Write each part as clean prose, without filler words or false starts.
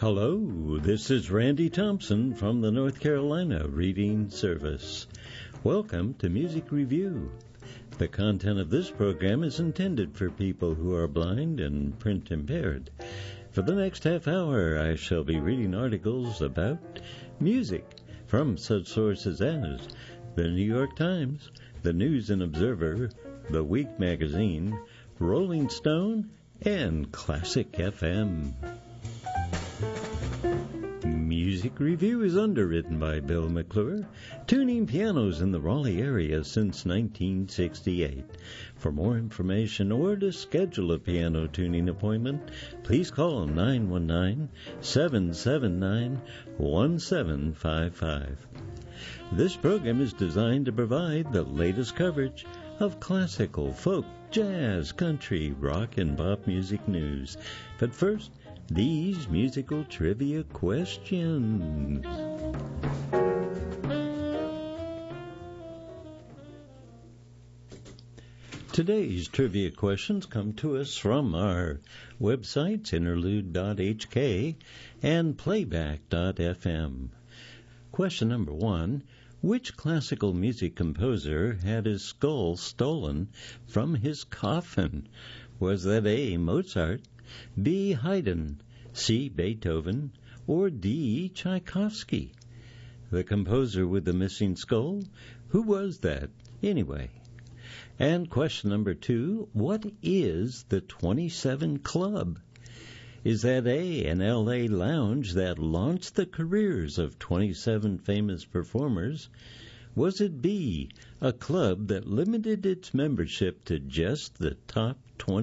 Hello, this is Randy Thompson from the North Carolina Reading Service. Welcome to Music Review. The content of this program is intended for people who are blind and print impaired. For the next half hour, I shall be reading articles about music from such sources as the New York Times, the News and Observer, the Week Magazine, Rolling Stone, and Classic FM. Music Review is underwritten by Bill McClure, tuning pianos in the Raleigh area since 1968. For more information or to schedule a piano tuning appointment, please call 919-779-1755. This program is designed to provide the latest coverage of classical, folk, jazz, country, rock, and pop music news. But first, these musical trivia questions. Today's trivia questions come to us from our websites, interlude.hk and playback.fm. Question number 1. Which classical music composer had his skull stolen from his coffin? Was that A, Mozart, B, Haydn, C, Beethoven, or D, Tchaikovsky? The composer with the missing skull? Who was that, anyway? And question number 2, what is the 27 Club? Is that A, an L.A. lounge that launched the careers of 27 famous performers? Was it B, a club that limited its membership to just the top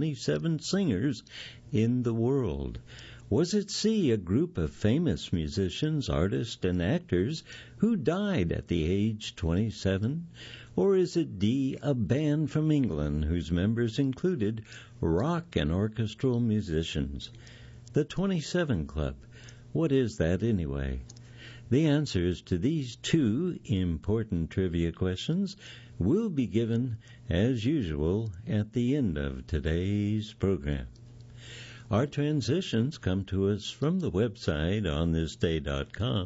27 singers in the world? Was it C, a group of famous musicians, artists, and actors who died at the age 27? Or is it D, a band from England whose members included rock and orchestral musicians? The 27 Club. What is that anyway? The answers to these two important trivia questions will be given, as usual, at the end of today's program. Our transitions come to us from the website onthisday.com.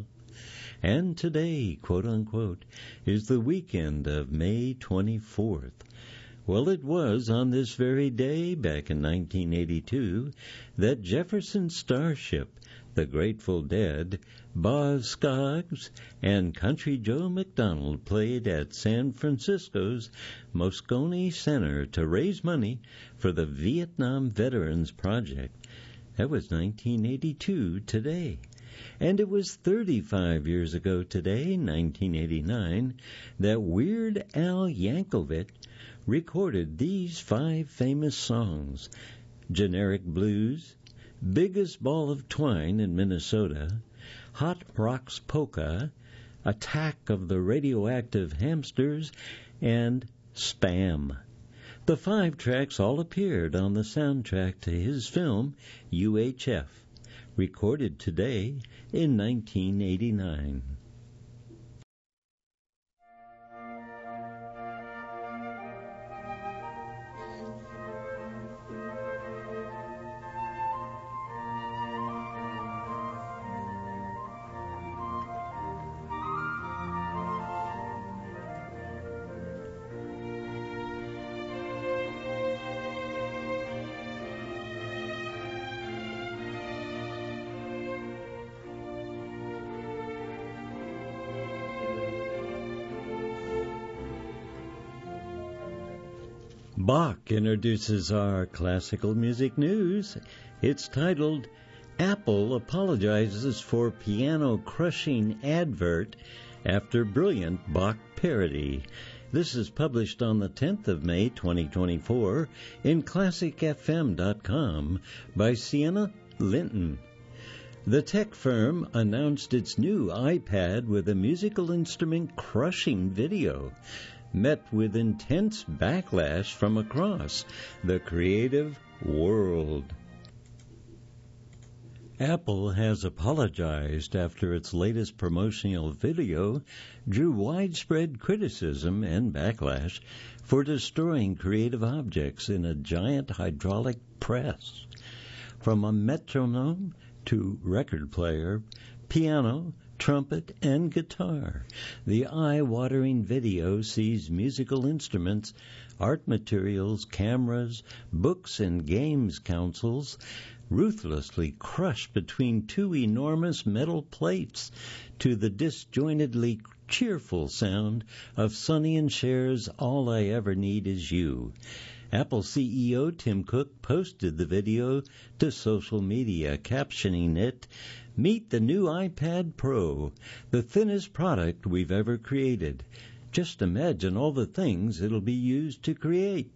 And today, quote-unquote, is the weekend of May 24th. Well, it was on this very day, back in 1982, that Jefferson Starship, the Grateful Dead, Boz Scoggs, and Country Joe McDonald played at San Francisco's Moscone Center to raise money for the Vietnam Veterans Project. That was 1982 today. And it was 35 years ago today, 1989, that Weird Al Yankovic recorded these 5 famous songs: Generic Blues, Biggest Ball of Twine in Minnesota, Hot Rocks Polka, Attack of the Radioactive Hamsters, and Spam. The 5 tracks all appeared on the soundtrack to his film UHF, recorded today in 1989. Bach introduces our classical music news. It's titled, Apple Apologizes for Piano-Crushing Advert After Brilliant Bach Parody. This is published on the 10th of May, 2024, in ClassicFM.com by Sienna Linton. The tech firm announced its new iPad with a musical instrument crushing video, met with intense backlash from across the creative world. Apple has apologized after its latest promotional video drew widespread criticism and backlash for destroying creative objects in a giant hydraulic press. From a metronome to record player, piano, trumpet, and guitar. The eye-watering video sees musical instruments, art materials, cameras, books, and games consoles ruthlessly crushed between two enormous metal plates to the disjointedly cheerful sound of Sonny and Cher's All I Ever Need Is You. Apple CEO Tim Cook posted the video to social media, captioning it, "Meet the new iPad Pro, the thinnest product we've ever created. Just imagine all the things it'll be used to create."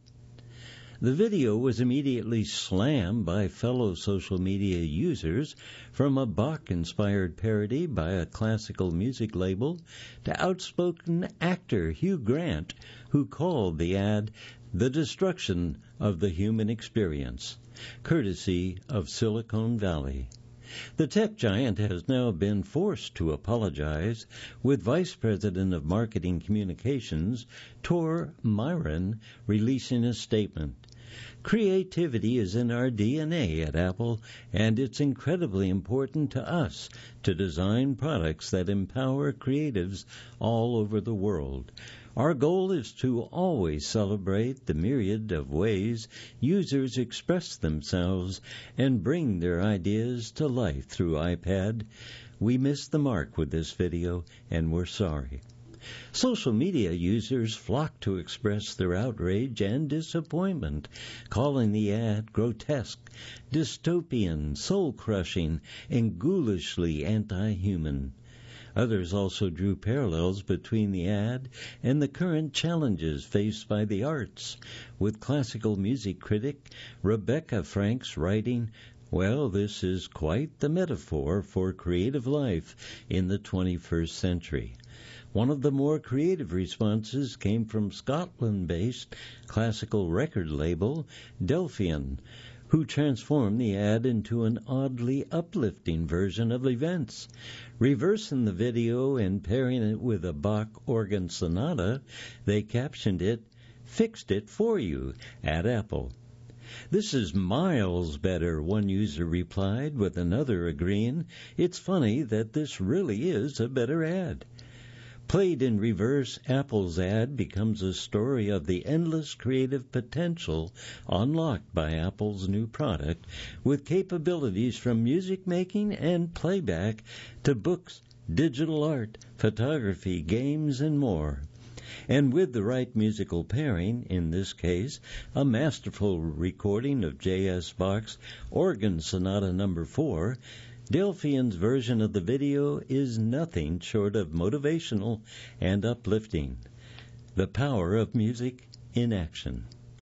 The video was immediately slammed by fellow social media users, from a Bach-inspired parody by a classical music label to outspoken actor Hugh Grant, who called the ad the destruction of the human experience, courtesy of Silicon Valley. The tech giant has now been forced to apologize, with Vice President of Marketing Communications, Tor Myron, releasing a statement. "Creativity is in our DNA at Apple, and it's incredibly important to us to design products that empower creatives all over the world. Our goal is to always celebrate the myriad of ways users express themselves and bring their ideas to life through iPad. We missed the mark with this video, and we're sorry." Social media users flocked to express their outrage and disappointment, calling the ad grotesque, dystopian, soul-crushing, and ghoulishly anti-human. Others also drew parallels between the ad and the current challenges faced by the arts, with classical music critic Rebecca Franks writing, "Well, this is quite the metaphor for creative life in the 21st century." One of the more creative responses came from Scotland-based classical record label Delphian, who transformed the ad into an oddly uplifting version of events. Reversing the video and pairing it with a Bach organ sonata, they captioned it, "Fixed it for you at Apple." "This is miles better," one user replied, with another agreeing, "It's funny that this really is a better ad." Played in reverse, Apple's ad becomes a story of the endless creative potential unlocked by Apple's new product, with capabilities from music making and playback to books, digital art, photography, games, and more. And with the right musical pairing, in this case, a masterful recording of J.S. Bach's Organ Sonata No. 4, Delphian's version of the video is nothing short of motivational and uplifting. The power of music in action.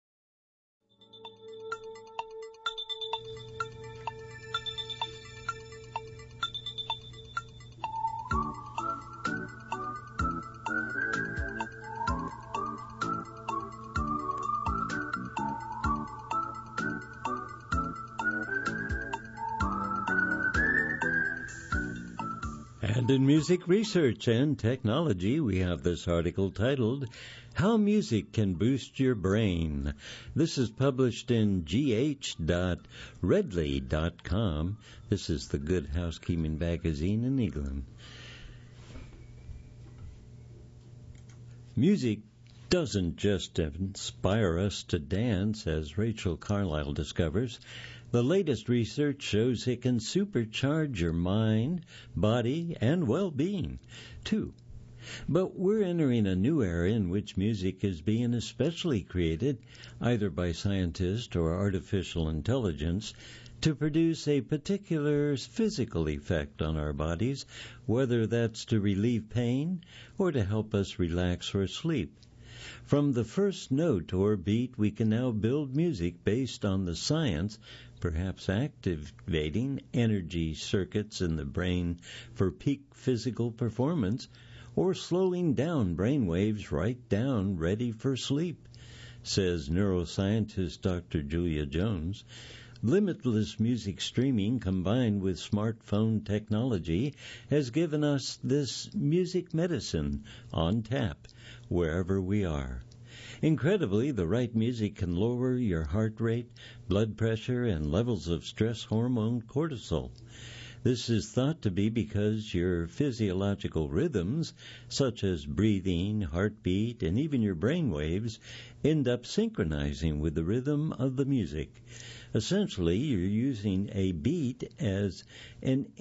And in music research and technology, we have this article titled, "How Music Can Boost Your Brain." This is published in gh.redley.com. This is the Good Housekeeping magazine in England. Music doesn't just inspire us to dance, as Rachel Carlisle discovers. The latest research shows it can supercharge your mind, body, and well-being, too. But we're entering a new era in which music is being especially created, either by scientists or artificial intelligence, to produce a particular physical effect on our bodies, whether that's to relieve pain or to help us relax or sleep. From the first note or beat, we can now build music based on the science, perhaps activating energy circuits in the brain for peak physical performance, or slowing down brain waves right down ready for sleep, says neuroscientist Dr. Julia Jones. Limitless music streaming combined with smartphone technology has given us this music medicine on tap wherever we are. Incredibly, the right music can lower your heart rate, blood pressure, and levels of stress hormone cortisol. This is thought to be because your physiological rhythms, such as breathing, heartbeat, and even your brain waves, end up synchronizing with the rhythm of the music. Essentially, you're using a beat as an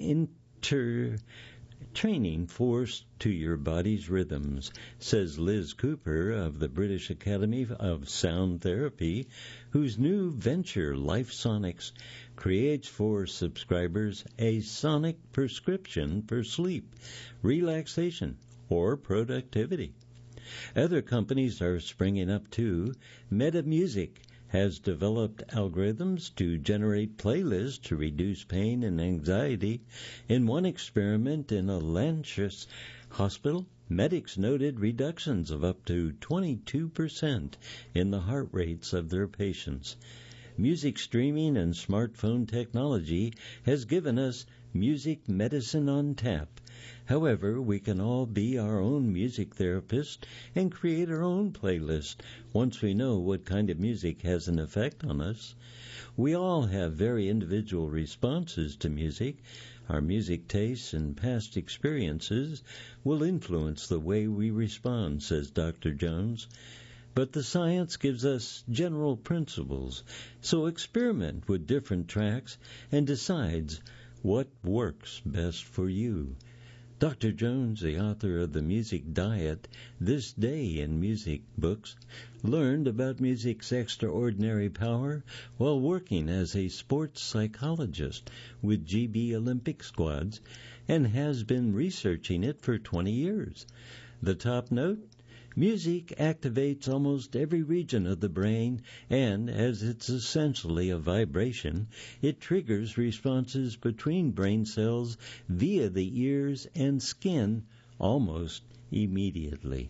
training force to your body's rhythms, says Liz Cooper of the British Academy of Sound Therapy, whose new venture, LifeSonics, creates for subscribers a sonic prescription for sleep, relaxation, or productivity. Other companies are springing up too. Metamusic has developed algorithms to generate playlists to reduce pain and anxiety. In one experiment in a Lancashire hospital, medics noted reductions of up to 22% in the heart rates of their patients. Music streaming and smartphone technology has given us music medicine on tap. However, we can all be our own music therapist and create our own playlist once we know what kind of music has an effect on us. We all have very individual responses to music. Our music tastes and past experiences will influence the way we respond, says Dr. Jones. But the science gives us general principles, so experiment with different tracks and decides what works best for you. Dr. Jones, the author of The Music Diet, This Day in Music books, learned about music's extraordinary power while working as a sports psychologist with GB Olympic squads and has been researching it for 20 years. The top note? Music activates almost every region of the brain, and as it's essentially a vibration, it triggers responses between brain cells via the ears and skin almost immediately.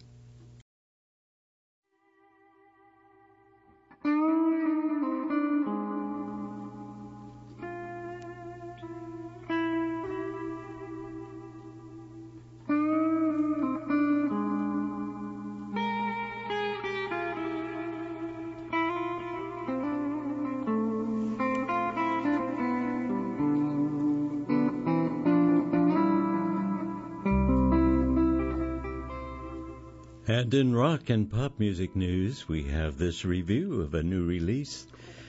And in rock and pop music news, we have this review of a new release,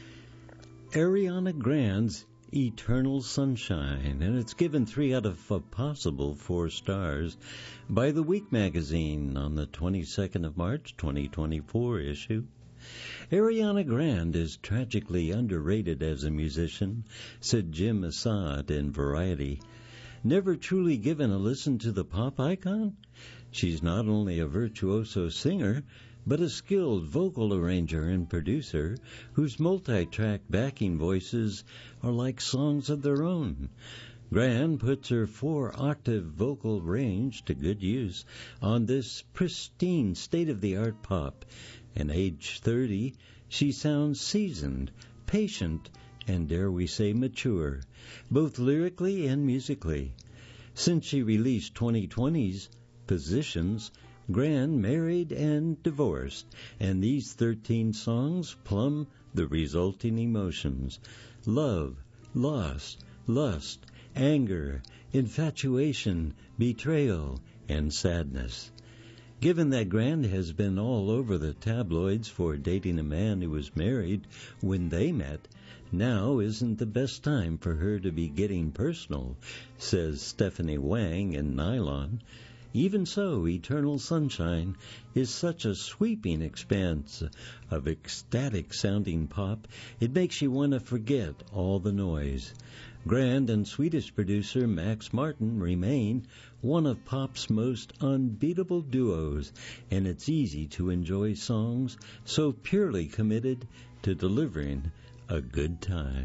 Ariana Grande's Eternal Sunshine, and it's given 3 out of a possible 4 stars by The Week magazine on the 22nd of March, 2024 issue. Ariana Grande is tragically underrated as a musician, said Jim Assad in Variety. Never truly given a listen to the pop icon? She's not only a virtuoso singer, but a skilled vocal arranger and producer whose multi-track backing voices are like songs of their own. Grande puts her 4-octave vocal range to good use on this pristine state-of-the-art pop. And age 30, she sounds seasoned, patient, and dare we say mature, both lyrically and musically. Since she released 2020's Positions, Grande married and divorced, and these 13 songs plumb the resulting emotions: love, loss, lust, anger, infatuation, betrayal, and sadness. Given that Grande has been all over the tabloids for dating a man who was married when they met, now isn't the best time for her to be getting personal, says Stephanie Wang in Nylon. Even so, Eternal Sunshine is such a sweeping expanse of ecstatic-sounding pop, it makes you want to forget all the noise. Grande and Swedish producer Max Martin remain one of pop's most unbeatable duos, and it's easy to enjoy songs so purely committed to delivering a good time.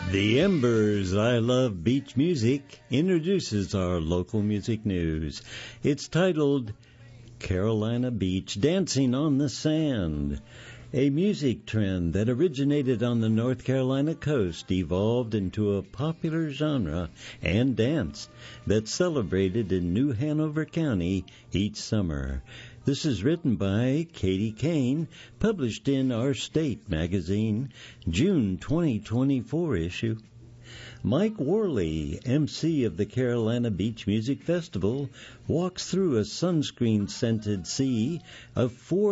The Embers, I Love Beach Music, introduces our local music news. It's titled Carolina Beach Dancing on the Sand. A music trend that originated on the North Carolina coast evolved into a popular genre and dance that's celebrated in New Hanover County each summer. This is written by Katie Kane, published in Our State magazine, June 2024 issue. Mike Worley, MC of the Carolina Beach Music Festival, walks through a sunscreen-scented sea of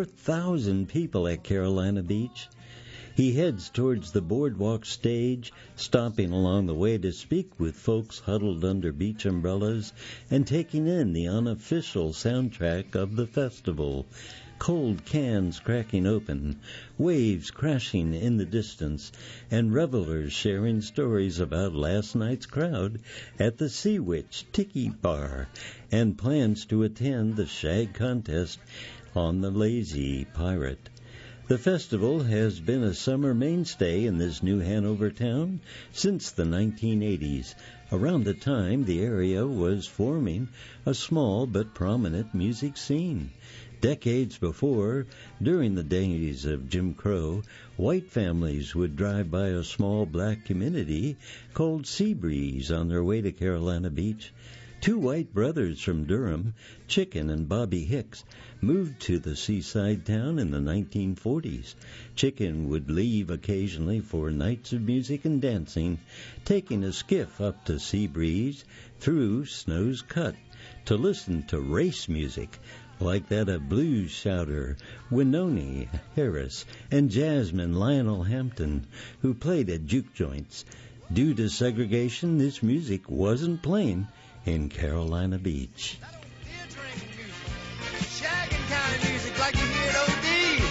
4,000 people at Carolina Beach. He heads towards the boardwalk stage, stopping along the way to speak with folks huddled under beach umbrellas and taking in the unofficial soundtrack of the festival. Cold cans cracking open, waves crashing in the distance, and revelers sharing stories about last night's crowd at the Sea Witch Tiki Bar and plans to attend the shag contest on the Lazy Pirate. The festival has been a summer mainstay in this New Hanover town since the 1980s, around the time the area was forming a small but prominent music scene. Decades before, during the days of Jim Crow, white families would drive by a small black community called Seabreeze on their way to Carolina Beach. Two white brothers from Durham, Chicken and Bobby Hicks, moved to the seaside town in the 1940s. Chicken would leave occasionally for nights of music and dancing, taking a skiff up to Seabreeze through Snow's Cut to listen to race music like that of blues shouter Winoni Harris and jazzman Lionel Hampton, who played at juke joints. Due to segregation, this music wasn't playing in Carolina Beach. Shaggin' kind of music like you hear at OD.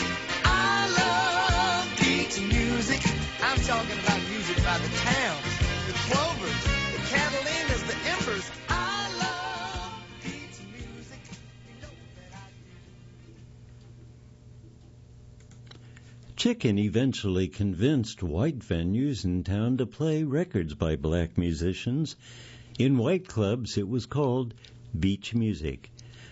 I love beach music. I'm talking about music by the towns, the Clovers, the Catalinas, the Embers. I love beach music. You know that I do. Chicken eventually convinced white venues in town to play records by black musicians. In white clubs, it was called beach music.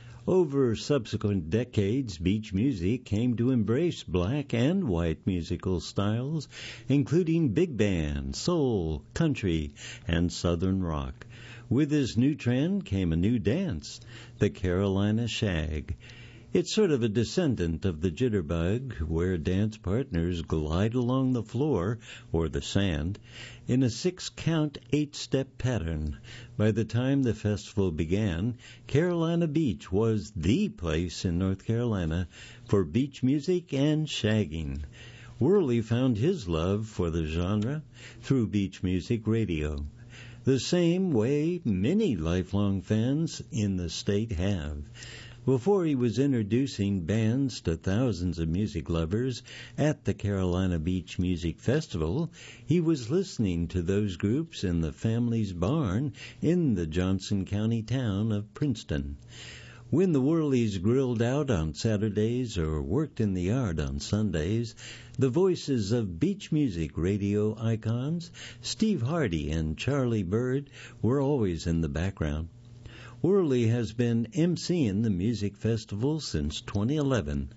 Over subsequent decades, beach music came to embrace black and white musical styles, including big band, soul, country, and southern rock. With this new trend came a new dance, the Carolina Shag. It's sort of a descendant of the jitterbug, where dance partners glide along the floor, or the sand, in a 6-count, 8-step pattern. By the time the festival began, Carolina Beach was the place in North Carolina for beach music and shagging. Worley found his love for the genre through beach music radio, the same way many lifelong fans in the state have. Before he was introducing bands to thousands of music lovers at the Carolina Beach Music Festival, he was listening to those groups in the family's barn in the Johnson County town of Princeton. When the Worleys grilled out on Saturdays or worked in the yard on Sundays, the voices of beach music radio icons, Steve Hardy and Charlie Bird, were always in the background. Worley has been emceeing the music festival since 2011,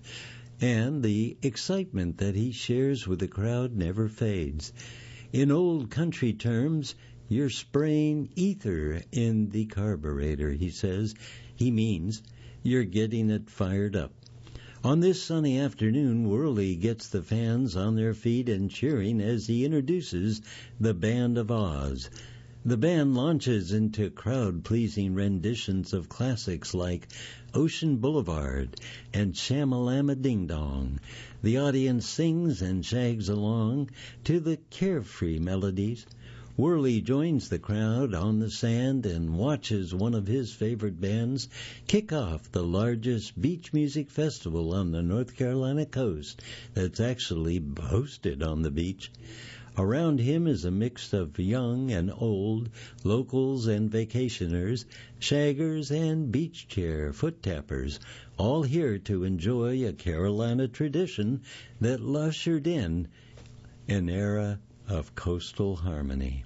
and the excitement that he shares with the crowd never fades. In old country terms, you're spraying ether in the carburetor, he says. He means you're getting it fired up. On this sunny afternoon, Worley gets the fans on their feet and cheering as he introduces the Band of Oz. The band launches into crowd-pleasing renditions of classics like Ocean Boulevard and Shamalama Ding Dong. The audience sings and shags along to the carefree melodies. Worley joins the crowd on the sand and watches one of his favorite bands kick off the largest beach music festival on the North Carolina coast that's actually hosted on the beach. Around him is a mix of young and old, locals and vacationers, shaggers and beach chair foot tappers, all here to enjoy a Carolina tradition that ushered in an era of Coastal Harmony.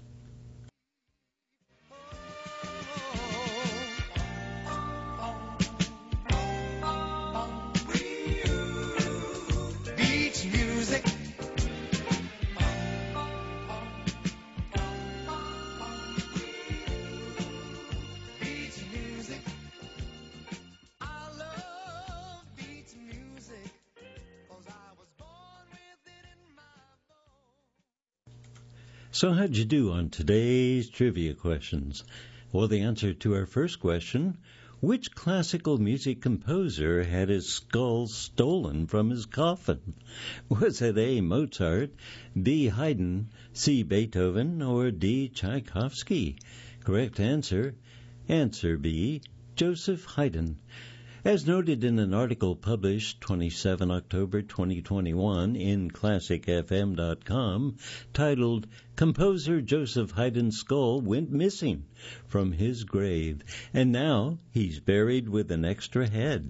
Beach music. Beach music. I love beach music 'cause I was born with it in my bones. So how'd you do on today's trivia questions? Well, the answer to our first question: which classical music composer had his skull stolen from his coffin? Was it A, Mozart, B, Haydn, C, Beethoven, or D, Tchaikovsky? Correct answer, answer B, Joseph Haydn. As noted in an article published 27 October 2021 in ClassicFM.com titled "Composer Joseph Haydn's Skull Went Missing from His Grave, and Now He's Buried with an Extra Head."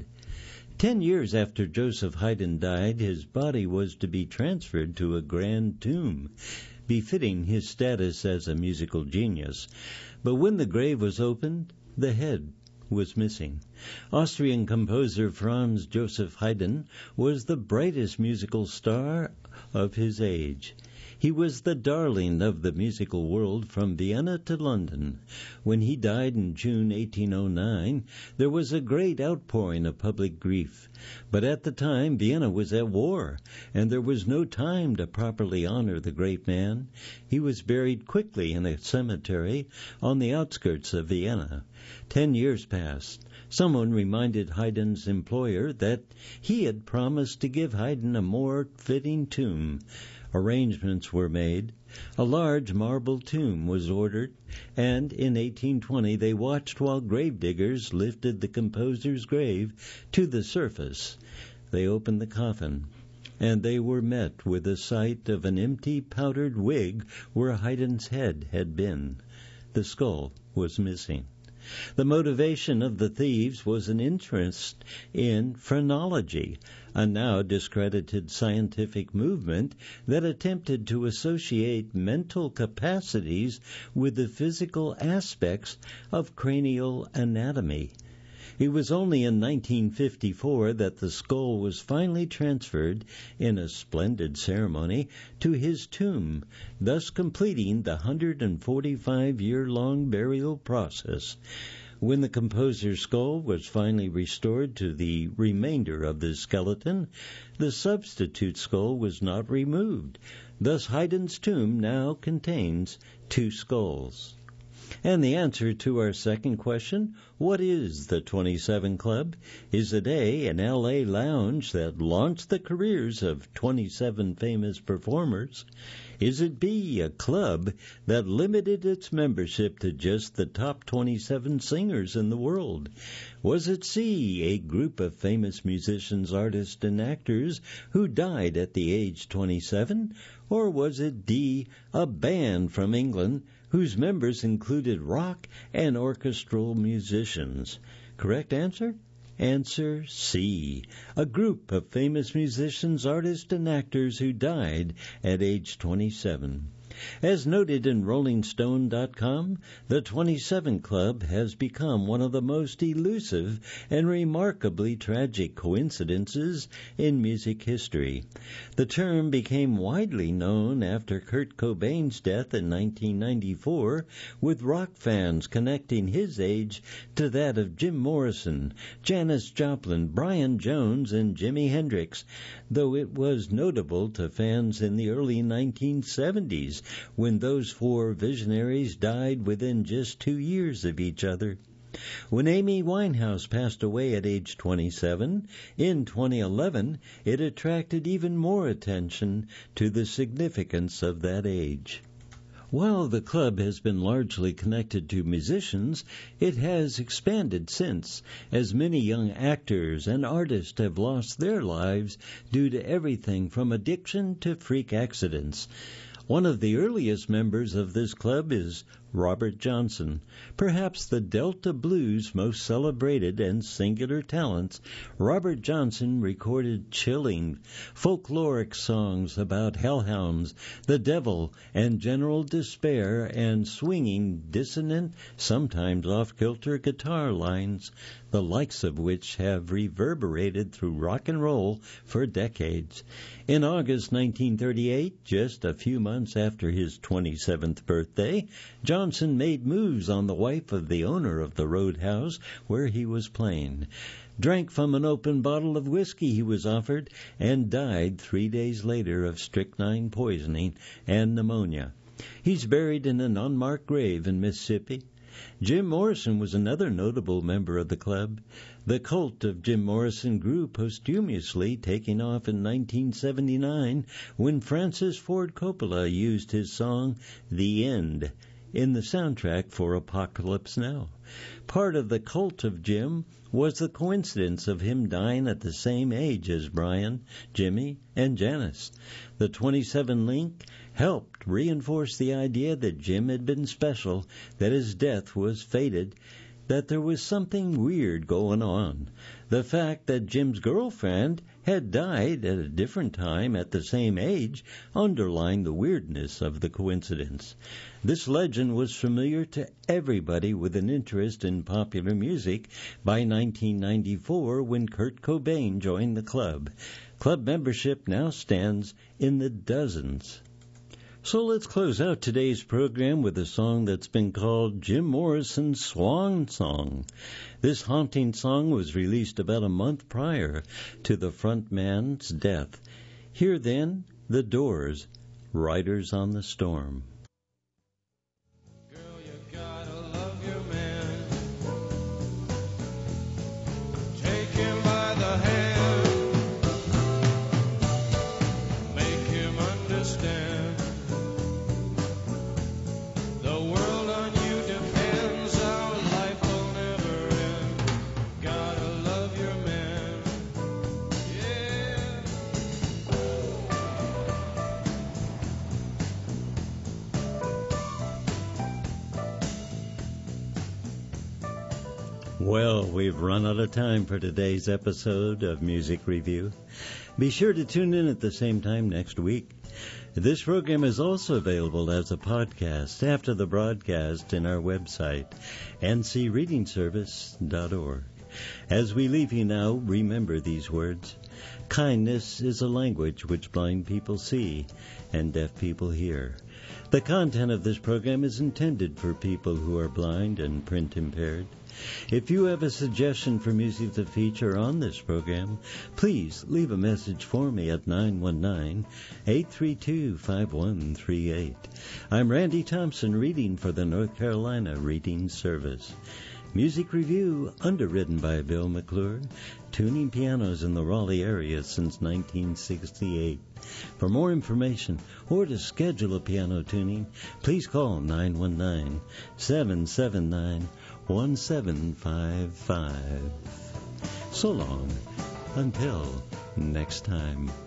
10 years after Joseph Haydn died, his body was to be transferred to a grand tomb, befitting his status as a musical genius. But when the grave was opened, the head was missing. Austrian composer Franz Joseph Haydn was the brightest musical star of his age. He was the darling of the musical world from Vienna to London. When he died in June 1809, there was a great outpouring of public grief. But at the time, Vienna was at war, and there was no time to properly honor the great man. He was buried quickly in a cemetery on the outskirts of Vienna. 10 years passed. Someone reminded Haydn's employer that he had promised to give Haydn a more fitting tomb. Arrangements were made. A large marble tomb was ordered, and in 1820 they watched while gravediggers lifted the composer's grave to the surface. They opened the coffin, and they were met with the sight of an empty powdered wig where Haydn's head had been. The skull was missing. The motivation of the thieves was an interest in phrenology, a now discredited scientific movement that attempted to associate mental capacities with the physical aspects of cranial anatomy. It was only in 1954 that the skull was finally transferred in a splendid ceremony to his tomb, thus completing the 145-year-long burial process. When the composer's skull was finally restored to the remainder of the skeleton, the substitute skull was not removed. Thus, Haydn's tomb now contains two skulls. And the answer to our second question: what is the 27 Club? Is it A, an L.A. lounge that launched the careers of 27 famous performers? Is it B, a club that limited its membership to just the top 27 singers in the world? Was it C, a group of famous musicians, artists, and actors who died at the age 27? Or was it D, a band from England whose members included rock and orchestral musicians? Correct answer? Answer C, a group of famous musicians, artists, and actors who died at age 27. As noted in RollingStone.com, the 27 Club has become one of the most elusive and remarkably tragic coincidences in music history. The term became widely known after Kurt Cobain's death in 1994, with rock fans connecting his age to that of Jim Morrison, Janis Joplin, Brian Jones, and Jimi Hendrix, though it was notable to fans in the early 1970s, when those four visionaries died within just 2 years of each other. When Amy Winehouse passed away at age 27 in 2011, it attracted even more attention to the significance of that age. While the club has been largely connected to musicians, it has expanded since, as many young actors and artists have lost their lives due to everything from addiction to freak accidents. One of the earliest members of this club is Robert Johnson. Perhaps the Delta Blues' most celebrated and singular talents, Robert Johnson recorded chilling, folkloric songs about hellhounds, the devil, and general despair, and swinging, dissonant, sometimes off-kilter guitar lines, the likes of which have reverberated through rock and roll for decades. In August 1938, just a few months after his 27th birthday, Johnson made moves on the wife of the owner of the roadhouse where he was playing, drank from an open bottle of whiskey he was offered, and died 3 days later of strychnine poisoning and pneumonia. He's buried in an unmarked grave in Mississippi. Jim Morrison was another notable member of the club. The cult of Jim Morrison grew posthumously, taking off in 1979 when Francis Ford Coppola used his song The End in the soundtrack for Apocalypse Now. Part of the cult of Jim was the coincidence of him dying at the same age as Brian, Jimmy, and Janis. The 27 link helped reinforce the idea that Jim had been special, that his death was fated, that there was something weird going on. The fact that Jim's girlfriend had died at a different time at the same age underlined the weirdness of the coincidence. This legend was familiar to everybody with an interest in popular music by 1994 when Kurt Cobain joined the club. Club membership now stands in the dozens. So let's close out today's program with a song that's been called Jim Morrison's Swan Song. This haunting song was released about a month prior to the frontman's death. Here then, The Doors, Riders on the Storm. Girl, you gotta love your man. Take him by the hand. Make him understand. Well, we've run out of time for today's episode of Music Review. Be sure to tune in at the same time next week. This program is also available as a podcast after the broadcast in our website, ncreadingservice.org. As we leave you now, remember these words. Kindness is a language which blind people see and deaf people hear. The content of this program is intended for people who are blind and print impaired. If you have a suggestion for music to feature on this program, please leave a message for me at 919-832-5138. I'm Randy Thompson, reading for the North Carolina Reading Service. Music Review, underwritten by Bill McClure, tuning pianos in the Raleigh area since 1968. For more information or to schedule a piano tuning, please call 919-779-1755. So long, until next time.